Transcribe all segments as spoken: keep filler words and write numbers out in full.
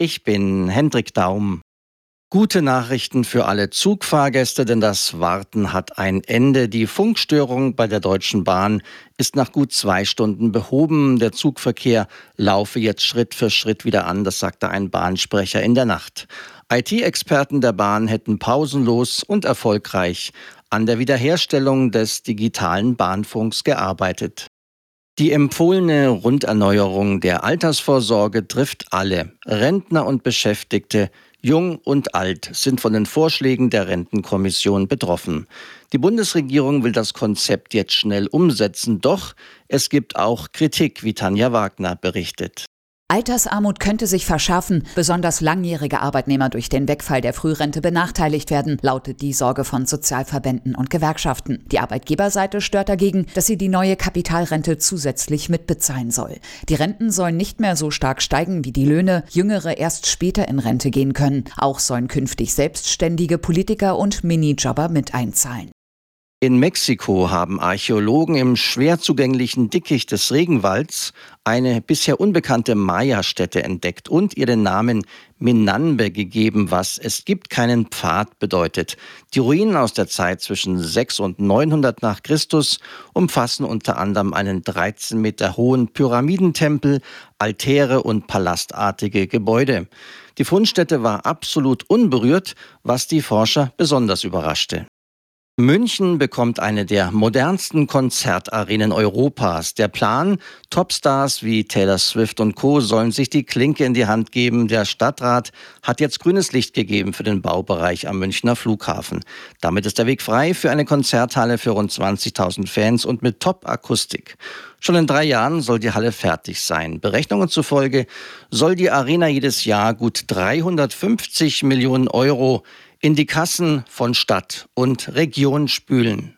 Ich bin Hendrik Daum. Gute Nachrichten für alle Zugfahrgäste, denn das Warten hat ein Ende. Die Funkstörung bei der Deutschen Bahn ist nach gut zwei Stunden behoben. Der Zugverkehr laufe jetzt Schritt für Schritt wieder an, das sagte ein Bahnsprecher in der Nacht. I T-Experten der Bahn hätten pausenlos und erfolgreich an der Wiederherstellung des digitalen Bahnfunks gearbeitet. Die empfohlene Runderneuerung der Altersvorsorge trifft alle. Rentner und Beschäftigte, jung und alt, sind von den Vorschlägen der Rentenkommission betroffen. Die Bundesregierung will das Konzept jetzt schnell umsetzen, doch es gibt auch Kritik, wie Tanja Wagner berichtet. Altersarmut könnte sich verschärfen, besonders langjährige Arbeitnehmer durch den Wegfall der Frührente benachteiligt werden, lautet die Sorge von Sozialverbänden und Gewerkschaften. Die Arbeitgeberseite stört dagegen, dass sie die neue Kapitalrente zusätzlich mitbezahlen soll. Die Renten sollen nicht mehr so stark steigen wie die Löhne, Jüngere erst später in Rente gehen können. Auch sollen künftig selbstständige Politiker und Minijobber mit einzahlen. In Mexiko haben Archäologen im schwer zugänglichen Dickicht des Regenwalds eine bisher unbekannte Maya-Stätte entdeckt und ihr den Namen Minanbe gegeben, was „es gibt keinen Pfad“ bedeutet. Die Ruinen aus der Zeit zwischen sechshundert und neunhundert nach Christus umfassen unter anderem einen dreizehn Meter hohen Pyramidentempel, Altäre und palastartige Gebäude. Die Fundstätte war absolut unberührt, was die Forscher besonders überraschte. München bekommt eine der modernsten Konzertarenen Europas. Der Plan: Topstars wie Taylor Swift und Co. sollen sich die Klinke in die Hand geben. Der Stadtrat hat jetzt grünes Licht gegeben für den Baubereich am Münchner Flughafen. Damit ist der Weg frei für eine Konzerthalle für rund zwanzigtausend Fans und mit Top-Akustik. Schon in drei Jahren soll die Halle fertig sein. Berechnungen zufolge soll die Arena jedes Jahr gut dreihundertfünfzig Millionen Euro in die Kassen von Stadt und Region spülen.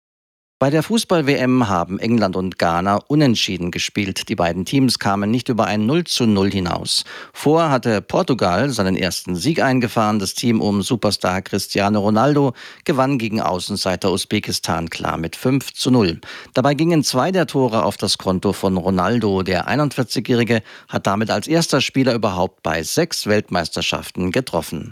Bei der Fußball-W M haben England und Ghana unentschieden gespielt. Die beiden Teams kamen nicht über ein null zu null hinaus. Vorher hatte Portugal seinen ersten Sieg eingefahren. Das Team um Superstar Cristiano Ronaldo gewann gegen Außenseiter Usbekistan klar mit fünf zu null. Dabei gingen zwei der Tore auf das Konto von Ronaldo. Der einundvierzigjährige hat damit als erster Spieler überhaupt bei sechs Weltmeisterschaften getroffen.